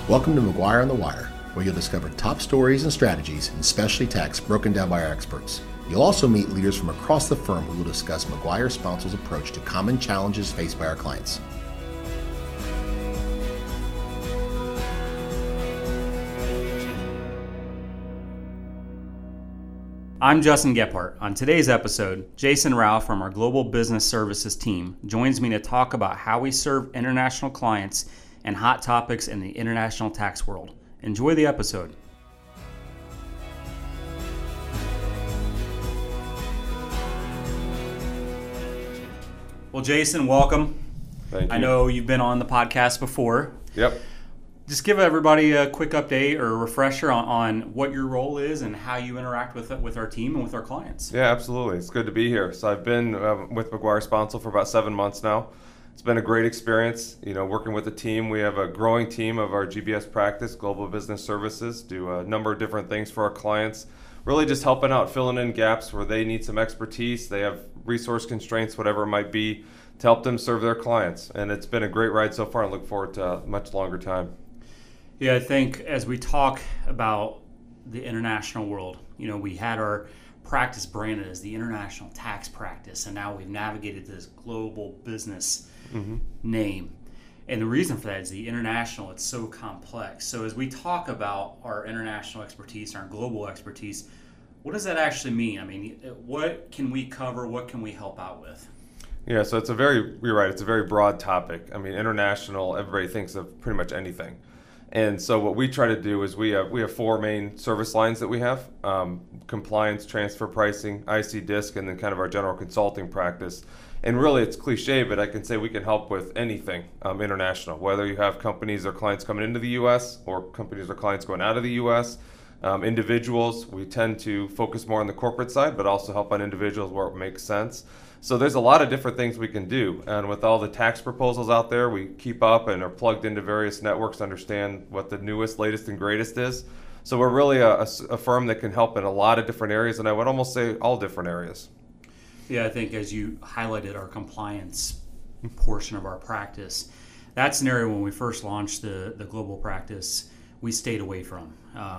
Welcome to McGuire on the Wire, where you'll discover top stories and strategies in specialty tax broken down by our experts. You'll also meet leaders from across the firm who will discuss McGuire Sponsol's approach to common challenges faced by our clients. I'm Justin Gephardt. On today's episode, Jason Rao from our Global Business Services team joins me to talk about how we serve international clients and hot topics in the international tax world. Enjoy the episode. Well, Jason, welcome. Thank you. I know you've been on the podcast before. Yep. Just give everybody a quick update or a refresher on what your role is and how you interact with our team and with our clients. Yeah, absolutely. It's good to be here. So I've been with McGuire Sponsor for about 7 months now. It's been a great experience, working with the team. We have a growing team of our GBS practice, Global Business Services, do a number of different things for our clients, really just helping out, filling in gaps where they need some expertise. They have resource constraints, whatever it might be, to help them serve their clients. And it's been a great ride so far and look forward to a much longer time. Yeah, I think as we talk about the international world, we had our practice branded as the International Tax Practice, and now we've navigated this global business name. And the reason for that is the international, it's so complex. So as we talk about our international expertise, our global expertise, what does that actually mean? I mean, what can we cover? What can we help out with? Yeah, so you're right, it's a very broad topic. I mean, international, everybody thinks of pretty much anything. And so what we try to do is we have 4 main service lines that we have: compliance, transfer pricing, IC DISC, and then kind of our general consulting practice. And really, it's cliche, but I can say we can help with anything international, whether you have companies or clients coming into the U.S. or companies or clients going out of the U.S. Individuals, we tend to focus more on the corporate side, but also help on individuals where it makes sense. So there's a lot of different things we can do. And with all the tax proposals out there, we keep up and are plugged into various networks to understand what the newest, latest, and greatest is. So we're really a firm that can help in a lot of different areas, and I would almost say all different areas. Yeah, I think as you highlighted our compliance portion of our practice, that's an area when we first launched the global practice, we stayed away from.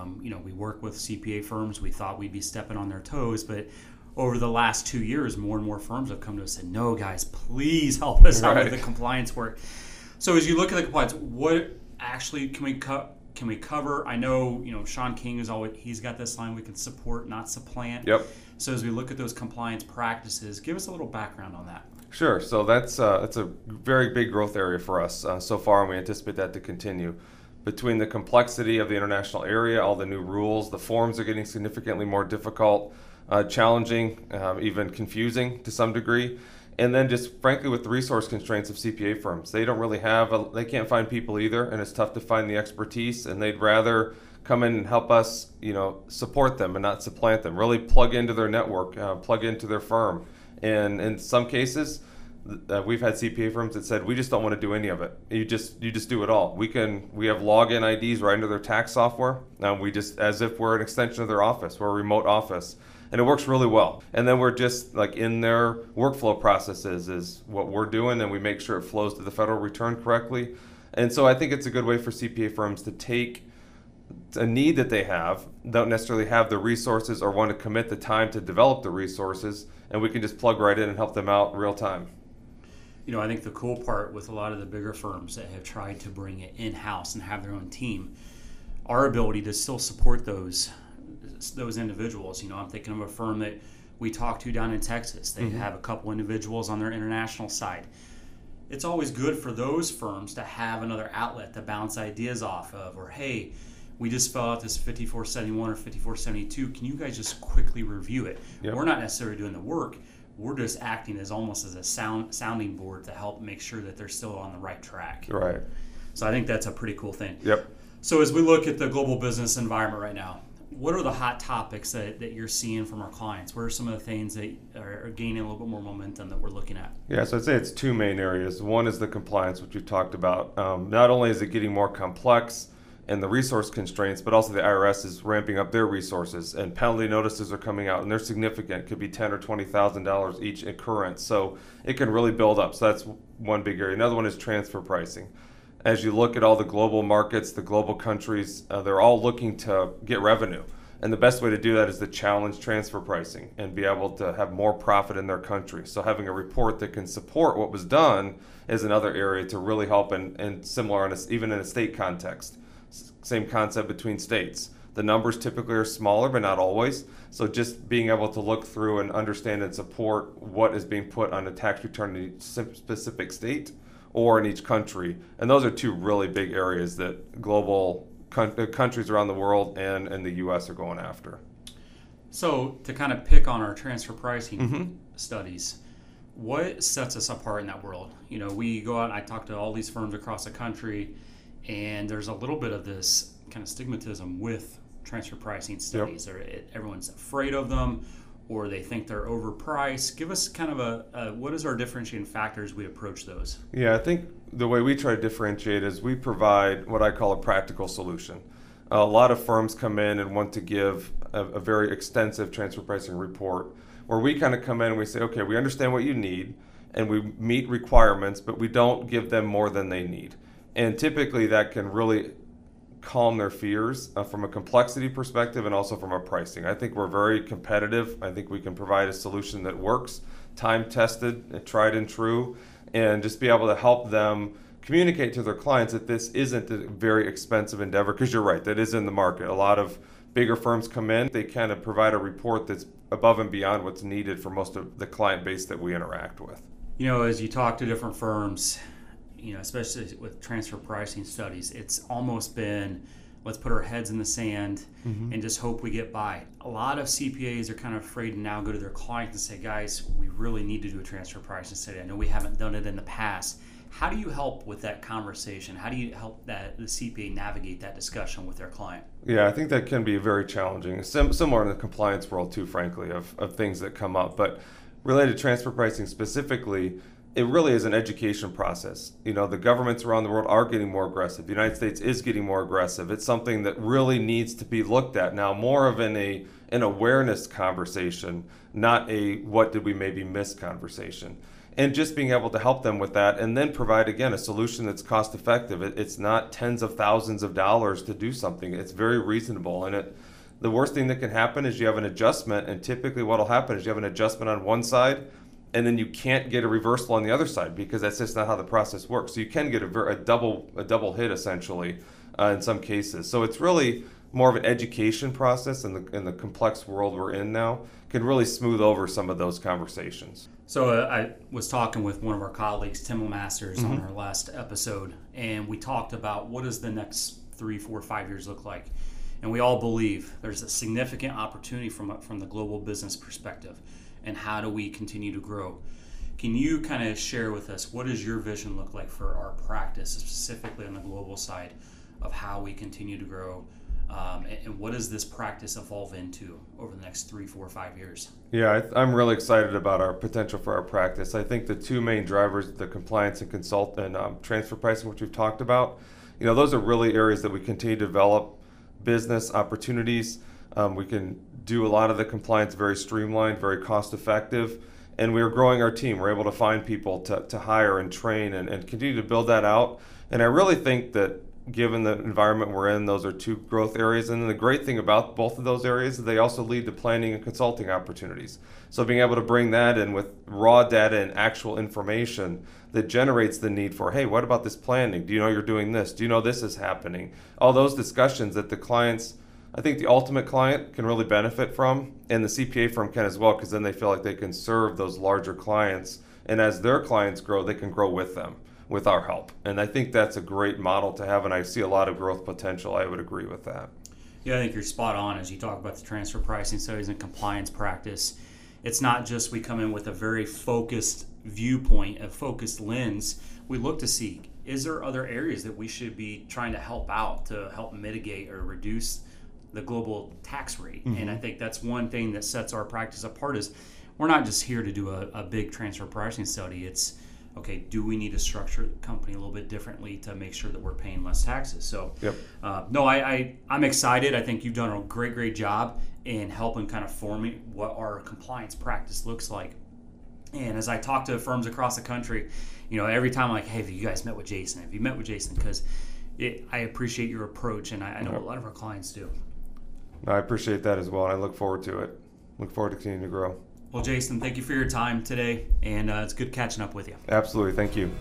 We work with CPA firms. We thought we'd be stepping on their toes, but over the last 2 years, more and more firms have come to us and said, no, guys, please help us out with the compliance work. So as you look at the compliance, what actually can we cover? I know, Sean King he's got this line, we can support, not supplant. Yep. So as we look at those compliance practices, give us a little background on that. Sure. So that's a very big growth area for us so far, and we anticipate that to continue. Between the complexity of the international area, all the new rules, the forms are getting significantly more difficult, challenging, even confusing to some degree. And then just frankly with the resource constraints of CPA firms, they don't really they can't find people either, and it's tough to find the expertise, and they'd rather come in and help us, support them and not supplant them, really plug into their network, plug into their firm. And in some cases, we've had CPA firms that said, we just don't want to do any of it. You just do it all. We have login IDs right into their tax software. We just, as if we're an extension of their office, we're a remote office. And it works really well. And then we're just like in their workflow processes is what we're doing, and we make sure it flows to the federal return correctly. And so I think it's a good way for CPA firms to take a need that they have, don't necessarily have the resources or want to commit the time to develop the resources, and we can just plug right in and help them out real time. I think the cool part with a lot of the bigger firms that have tried to bring it in-house and have their own team, our ability to still support those individuals. I'm thinking of a firm that we talked to down in Texas. They have a couple individuals on their international side. It's always good for those firms to have another outlet to bounce ideas off of, or hey, we just filled out this 5471 or 5472. Can you guys just quickly review it? Yep. We're not necessarily doing the work. We're just acting as almost as a sounding board to help make sure that they're still on the right track. Right. So I think that's a pretty cool thing. Yep. So as we look at the global business environment right now, what are the hot topics that you're seeing from our clients? What are some of the things that are gaining a little bit more momentum that we're looking at? Yeah, so I'd say it's 2 main areas. One is the compliance, which we've talked about. Not only is it getting more complex and the resource constraints, but also the IRS is ramping up their resources, and penalty notices are coming out, and they're significant. It could be $10,000 or $20,000 each occurrence, so it can really build up. So that's one big area. Another one is transfer pricing. As you look at all the global markets, the global countries, they're all looking to get revenue. And the best way to do that is to challenge transfer pricing and be able to have more profit in their country. So having a report that can support what was done is another area to really help, and similar even in a state context. Same concept between states. The numbers typically are smaller, but not always. So just being able to look through and understand and support what is being put on a tax return in each specific state or in each country. And those are two really big areas that global countries around the world and the U.S. are going after. So to kind of pick on our transfer pricing studies, what sets us apart in that world? We go out and I talk to all these firms across the country, and there's a little bit of this kind of stigmatism with transfer pricing studies. Yep. Everyone's afraid of them, or they think they're overpriced. Give us kind of what is our differentiating factors we approach those? Yeah, I think the way we try to differentiate is we provide what I call a practical solution. A lot of firms come in and want to give a very extensive transfer pricing report, where we kind of come in and we say, okay, we understand what you need and we meet requirements, but we don't give them more than they need. And typically that can really calm their fears from a complexity perspective and also from a pricing. I think we're very competitive. I think we can provide a solution that works, time-tested, tried and true, and just be able to help them communicate to their clients that this isn't a very expensive endeavor, because you're right, that is in the market. A lot of bigger firms come in, they kind of provide a report that's above and beyond what's needed for most of the client base that we interact with. As you talk to different firms, especially with transfer pricing studies, it's almost been, let's put our heads in the sand and just hope we get by. A lot of CPAs are kind of afraid to now go to their clients and say, guys, we really need to do a transfer pricing study. I know we haven't done it in the past. How do you help with that conversation? How do you help the CPA navigate that discussion with their client? Yeah, I think that can be very challenging. Similar in the compliance world too, frankly, of things that come up. But related to transfer pricing specifically, it really is an education process. The governments around the world are getting more aggressive. The United States is getting more aggressive. It's something that really needs to be looked at now, more of an awareness conversation, not a what did we maybe miss conversation. And just being able to help them with that and then provide, again, a solution that's cost effective. It's not tens of thousands of dollars to do something. It's very reasonable. And the worst thing that can happen is you have an adjustment, and typically what will happen is you have an adjustment on one side, and then you can't get a reversal on the other side, because that's just not how the process works. So you can get a double hit essentially in some cases. So it's really more of an education process in the complex world we're in now can really smooth over some of those conversations. So I was talking with one of our colleagues, Tim Lemasters, on our last episode, and we talked about what does the next 3, 4, 5 years look like. And we all believe there's a significant opportunity from the global business perspective. And how do we continue to grow? Can you kind of share with us, what does your vision look like for our practice, specifically on the global side, of how we continue to grow? And what does this practice evolve into over the next 3, 4, 5 years? Yeah, I'm really excited about our potential for our practice. I think the two main drivers, the compliance and transfer pricing, which we've talked about, those are really areas that we continue to develop business opportunities. We can do a lot of the compliance very streamlined, very cost effective, and we're growing our team. We're able to find people to hire and train and continue to build that out. And I really think that given the environment we're in, those are two growth areas. And then the great thing about both of those areas is they also lead to planning and consulting opportunities. So being able to bring that in with raw data and actual information that generates the need for, hey, what about this planning? Do you know you're doing this? Do you know this is happening? All those discussions that the clients, I think the ultimate client can really benefit from, and the CPA firm can as well, because then they feel like they can serve those larger clients. And as their clients grow, they can grow with them, with our help. And I think that's a great model to have, and I see a lot of growth potential. I would agree with that. Yeah, I think you're spot on as you talk about the transfer pricing studies and compliance practice. It's not just we come in with a very focused viewpoint, a focused lens. We look to see, is there other areas that we should be trying to help out to help mitigate or reduce the global tax rate? And I think that's one thing that sets our practice apart is we're not just here to do a big transfer pricing study. It's, okay, do we need to structure the company a little bit differently to make sure that we're paying less taxes? So, I'm excited. I think you've done a great job in helping kind of forming what our compliance practice looks like. And as I talk to firms across the country, every time I'm like, hey, have you guys met with Jason? Have you met with Jason? Because I appreciate your approach, and I know a lot of our clients do. No, I appreciate that as well, and I look forward to it. Look forward to continuing to grow. Well, Jason, thank you for your time today, and it's good catching up with you. Absolutely. Thank you.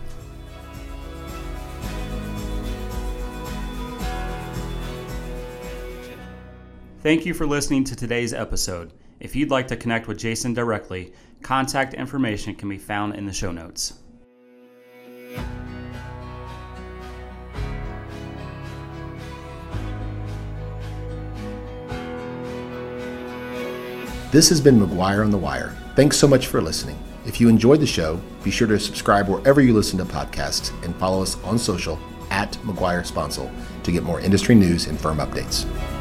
Thank you for listening to today's episode. If you'd like to connect with Jason directly, contact information can be found in the show notes. This has been McGuire on the Wire. Thanks so much for listening. If you enjoyed the show, be sure to subscribe wherever you listen to podcasts and follow us on social @McGuire Sponsor to get more industry news and firm updates.